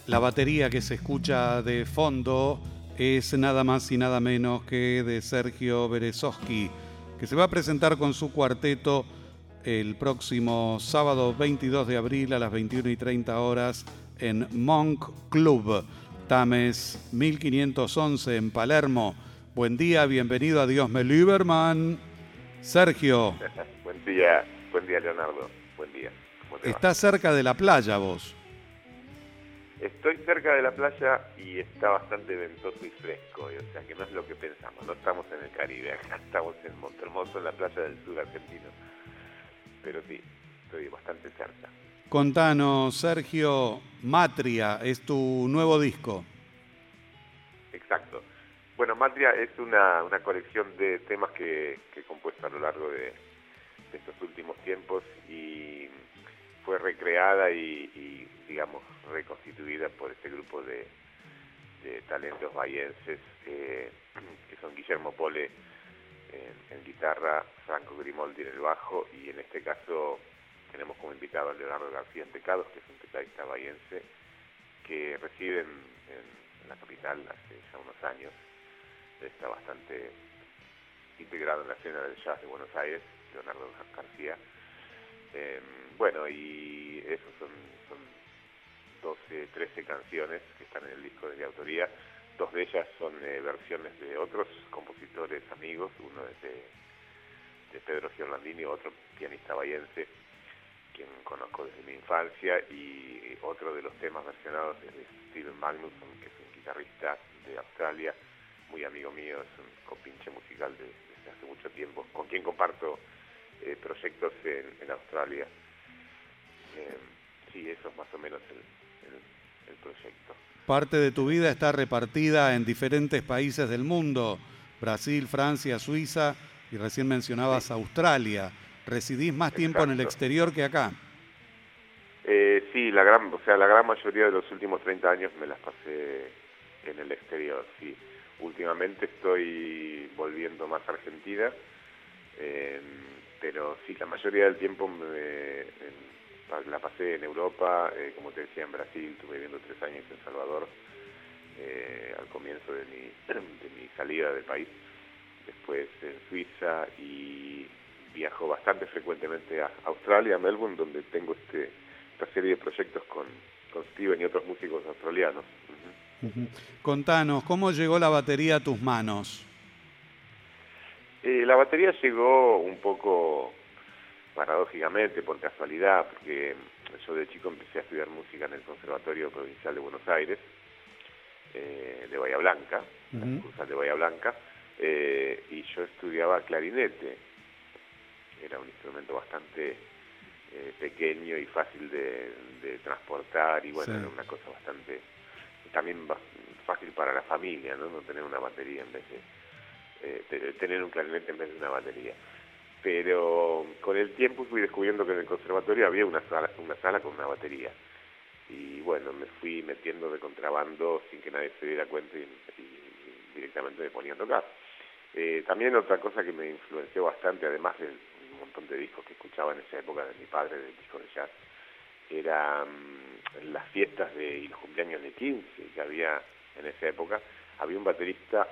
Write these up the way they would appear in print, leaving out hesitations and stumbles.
La batería que se escucha de fondo es nada más y nada menos que de Sergio Berezovsky, que se va a presentar con su cuarteto el próximo sábado 22 de abril a las 21:30 horas en Monk Club, Tames 1511 en Palermo. Buen día, bienvenido a Dios me Lieberman. Sergio. Buen día Leonardo, buen día. ¿Cómo te va? Estás cerca de la playa vos. Estoy cerca de la playa y está bastante ventoso y fresco, o sea que no es lo que pensamos, no estamos en el Caribe, acá estamos en Montehermoso, en la playa del sur argentino, pero sí, estoy bastante cerca. Contanos, Sergio, Matria es tu nuevo disco. Exacto. Bueno, Matria es una colección de temas que he compuesto a lo largo de estos últimos tiempos y fue recreada y digamos, reconstituida por este grupo de talentos bahienses que son Guillermo Pole en guitarra, Franco Grimoldi en el bajo y en este caso tenemos como invitado a Leonardo García en teclados, que es un tecladista bahiense que reside en la capital hace ya unos años. Está bastante integrado en la escena del jazz de Buenos Aires, Leonardo García. Bueno, y esos son 12, 13 canciones que están en el disco de mi autoría. Dos de ellas son versiones de otros compositores amigos, uno es de Pedro Giorlandini, otro pianista bahiense, quien conozco desde mi infancia, y otro de los temas versionados es de Steven Magnusson, que es un guitarrista de Australia, muy amigo mío, es un compinche musical desde hace mucho tiempo, con quien comparto proyectos en Australia. Sí, eso es más o menos el proyecto. Parte de tu vida está repartida en diferentes países del mundo, Brasil, Francia, Suiza y recién mencionabas Sí. Australia. ¿Residís más tiempo en el Exacto. exterior que acá? Sí, la gran mayoría de los últimos 30 años me las pasé en el exterior, sí. Últimamente estoy volviendo más a Argentina, pero sí, la mayoría del tiempo la pasé en Europa, como te decía, en Brasil, estuve viviendo 3 años en Salvador, al comienzo de mi salida del país, después en Suiza y viajo bastante frecuentemente a Australia, a Melbourne, donde tengo esta serie de proyectos con Steven y otros músicos australianos. Uh-huh. Contanos, ¿cómo llegó la batería a tus manos? La batería llegó un poco paradójicamente, por casualidad, porque yo de chico empecé a estudiar música en el Conservatorio Provincial de Buenos Aires, de Bahía Blanca, la sucursal de Bahía Blanca, y yo estudiaba clarinete. Era un instrumento bastante pequeño y fácil de transportar, y bueno, Sí. era una cosa bastante, también fácil para la familia, ¿no? No tener una batería en vez de tener un clarinete en vez de una batería. Pero con el tiempo fui descubriendo que en el conservatorio había una sala con una batería. Y bueno, me fui metiendo de contrabando sin que nadie se diera cuenta y directamente me ponía a tocar. También otra cosa que me influenció bastante, además del montón de discos que escuchaba en esa época de mi padre, del disco de jazz, eran las fiestas y los cumpleaños de 15 que había en esa época. Había un baterista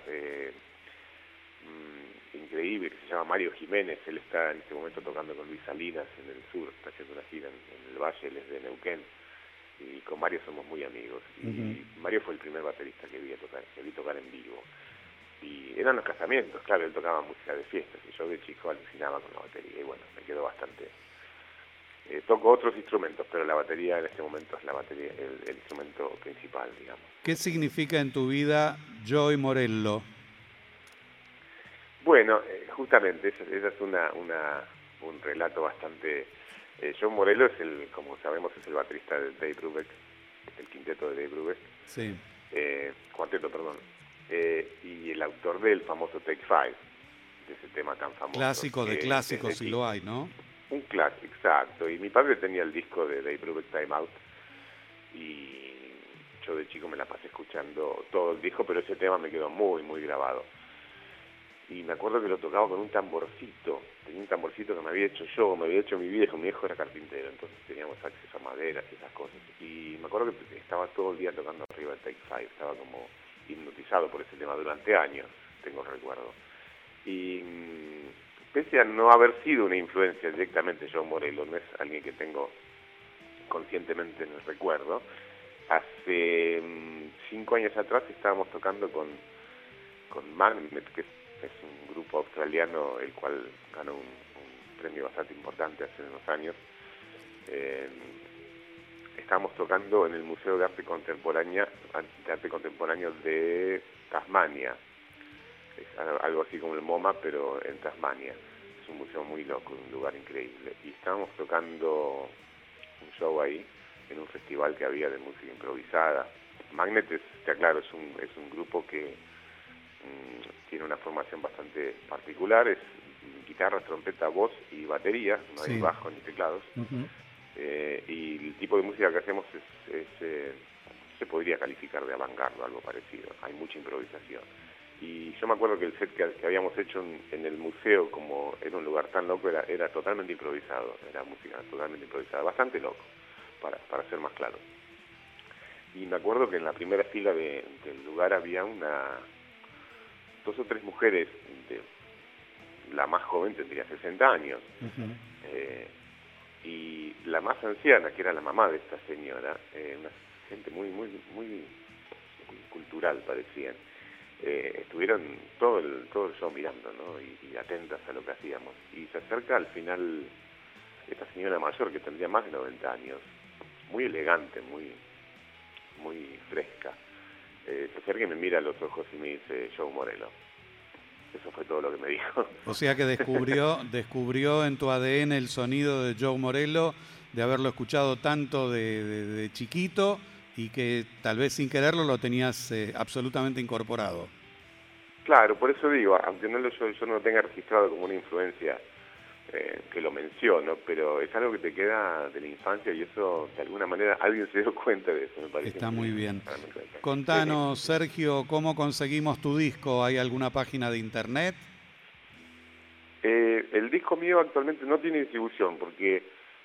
increíble que se llama Mario Jiménez. Él está en este momento tocando con Luis Salinas en el sur, está haciendo una gira en el Valle, él es de Neuquén, y con Mario somos muy amigos. Y Mario fue el primer baterista que vi tocar en vivo. Y eran los casamientos, claro, él tocaba música de fiestas y yo de chico alucinaba con la batería y bueno, me quedó bastante. Toco otros instrumentos, pero la batería en este momento es la batería, el instrumento principal, digamos. ¿Qué significa en tu vida Joey Morello? Bueno, justamente, esa es un relato bastante... John Morello como sabemos, es el baterista de Dave Brubeck, el quinteto de Dave Brubeck. Sí. Cuarteto, perdón. Y el autor del famoso Take Five, de ese tema tan famoso. Clásico de clásicos si lo hay, ¿no? Un clásico, exacto. Y mi padre tenía el disco de Dave Brubeck, Time Out, y yo de chico me la pasé escuchando todo el disco, pero ese tema me quedó muy, muy grabado. y me acuerdo que lo tocaba con un tamborcito. Tenía un tamborcito que me había hecho yo, me había hecho mi viejo era carpintero, entonces teníamos acceso a maderas y esas cosas. Y me acuerdo que estaba todo el día tocando arriba del Take Five, estaba como hipnotizado por ese tema durante años, tengo recuerdo. Y pese a no haber sido una influencia directamente Joe Morello, no es alguien que tengo conscientemente en el recuerdo, hace 5 años atrás estábamos tocando con Magnet, que es un grupo australiano el cual ganó un premio bastante importante hace unos años. Estábamos tocando en el Museo de Arte Contemporáneo de Tasmania. Es algo así como el MoMA, pero en Tasmania. Es un museo muy loco, un lugar increíble. Y estábamos tocando un show ahí, en un festival que había de música improvisada. Magnet, te aclaro, es un grupo que tiene una formación bastante particular, es guitarra, trompeta, voz y batería, no hay bajo ni teclados. Uh-huh. Y el tipo de música que hacemos se podría calificar de avant-garde, algo parecido, hay mucha improvisación. Y yo me acuerdo que el set que habíamos hecho en el museo, como era un lugar tan loco, era totalmente improvisado, era música totalmente improvisada, bastante loco, para ser más claro. Y me acuerdo que en la primera fila del lugar había 2 o 3 mujeres, la más joven tendría 60 años, uh-huh. Y la más anciana, que era la mamá de esta señora, una gente muy cultural parecían, estuvieron todo el show mirando, ¿no? y atentas a lo que hacíamos. Y se acerca al final esta señora mayor, que tendría más de 90 años, muy elegante, muy fresca. Se acerca y me mira a los ojos y me dice: Joe Morello. Eso fue todo lo que me dijo. O sea que descubrió en tu ADN el sonido de Joe Morello, de haberlo escuchado tanto de chiquito, y que tal vez sin quererlo lo tenías absolutamente incorporado. Claro, por eso digo, aunque yo no lo tenga registrado como una influencia que lo menciono, pero es algo que te queda de la infancia, y eso de alguna manera alguien se dio cuenta de eso, me parece. Está muy bien. Contanos, Sergio, ¿cómo conseguimos tu disco? ¿Hay alguna página de internet? El disco mío actualmente no tiene distribución porque,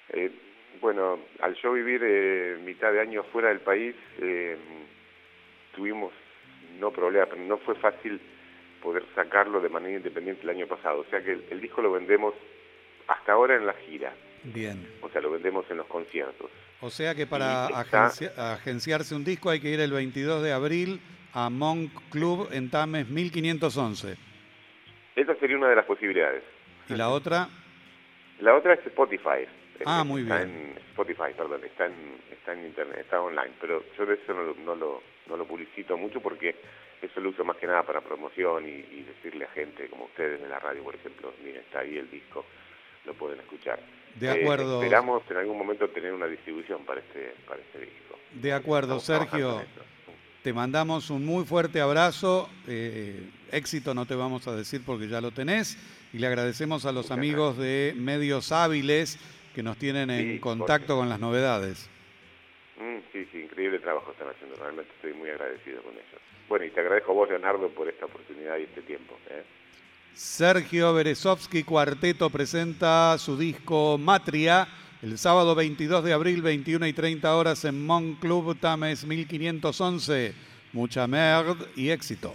al yo vivir mitad de año fuera del país, tuvimos problemas, pero no fue fácil poder sacarlo de manera independiente el año pasado. O sea que el disco lo vendemos hasta ahora en la gira. Bien. O sea, lo vendemos en los conciertos. O sea que para agenciarse un disco hay que ir el 22 de abril a Monk Club en Tames 1511. Esa sería una de las posibilidades. ¿Y la otra? La otra es Spotify. Muy está bien. En Spotify, perdón, está en internet, está online, pero yo de eso no lo publicito mucho porque eso lo uso más que nada para promoción y decirle a gente como ustedes de la radio, por ejemplo: miren, está ahí el disco, lo pueden escuchar. De acuerdo. Esperamos en algún momento tener una distribución para este disco. De acuerdo, Sergio. Te mandamos un muy fuerte abrazo. Éxito no te vamos a decir porque ya lo tenés. Y le agradecemos a los amigos de Medios Hábiles que nos tienen en contacto con las novedades. Sí, increíble trabajo están haciendo. Realmente estoy muy agradecido con ellos. Bueno, y te agradezco a vos, Leonardo, por esta oportunidad y este tiempo. Sergio Berezovsky Cuarteto presenta su disco Matria el sábado 22 de abril, 21:30 horas en Monk Club Tames 1511. Mucha merde y éxito.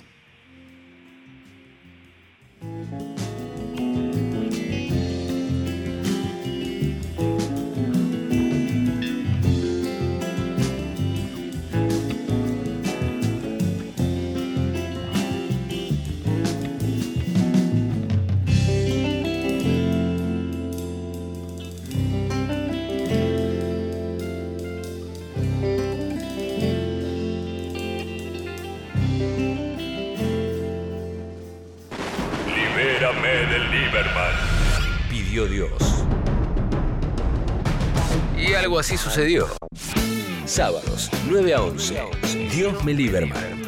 Del Lieberman, pidió Dios. Y algo así sucedió. Sábados, 9 a 11. Dios me Lieberman.